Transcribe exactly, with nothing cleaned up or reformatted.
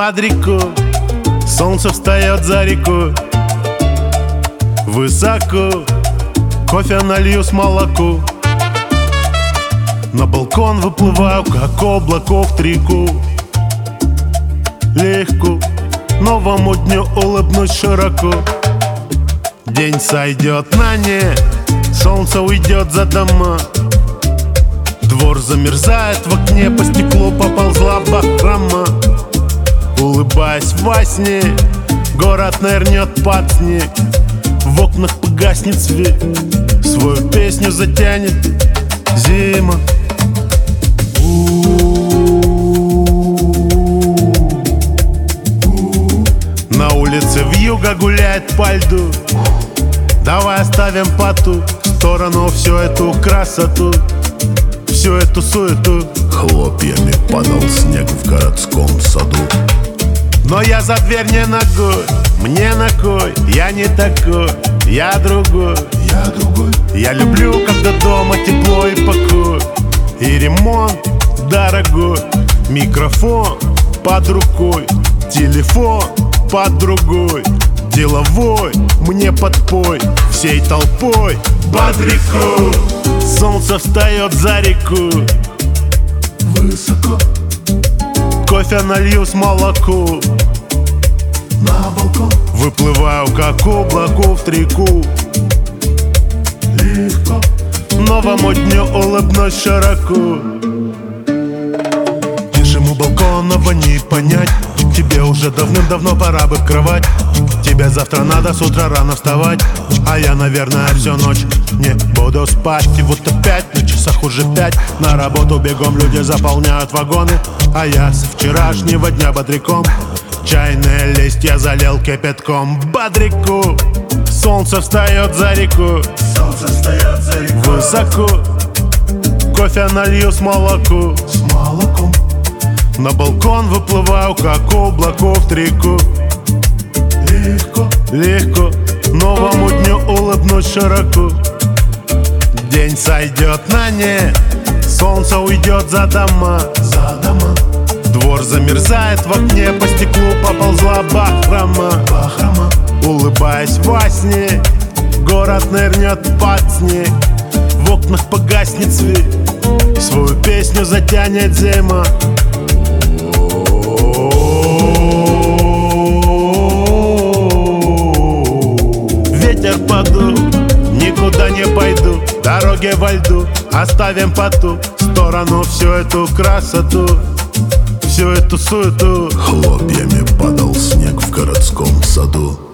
под реку, солнце встает за реку. Высоко, кофе налью с молоку. На балкон выплываю, как облако в трику. Легко, новому дню улыбнусь широко. День сойдет на нет, солнце уйдет за дома. Двор замерзает, в окне по стеклу поползла бахрома. Улыбаясь во сне, город нырнет под снег. В окнах погаснет свет, свою песню затянет зима. На улице вьюга гуляет по льду. Давай оставим по ту сторону всю эту красоту, всю эту суету. Хлопьями падал снег в городском саду. Но я за дверь не ногой, мне на кой, я не такой, я другой. Я другой. Я люблю, когда дома тепло и покой, и ремонт дорогой. Микрофон под рукой, телефон под другой. Деловой мне подпой, всей толпой под реку. Солнце встает за реку. Высоко, кофе налью с молоку. на балкон Выплываю, как облако в трику. легко, Новому дню улыбнусь широко. Тишему балконного не понять. Тебе уже давным-давно пора бы в кровать. Тебе завтра надо с утра рано вставать. А я, наверное, всю ночь не буду спать. И вот опять на часах уже пять. На работу бегом люди заполняют вагоны. А я со вчерашнего дня бодряком. Чайные листья залил кипятком. Бодрику, солнце встает за реку. солнце встает за реку. Высоко, кофе налью с молоку. С молоком На балкон выплываю, как облако в трику. легко, Легко, новому дню улыбнусь широко. День сойдет на нет, солнце уйдет за дома. за дома Двор замерзает, в окне по стеклу поползла бахрома. бахрома. Улыбаясь во сне, город нырнет под снег. В окнах погаснет свет, свою песню затянет зима. Ветер подул, никуда не пойду. Дороги во льду, оставим по ту сторону всю эту красоту, всю эту суету. Хлопьями падал снег в городском саду.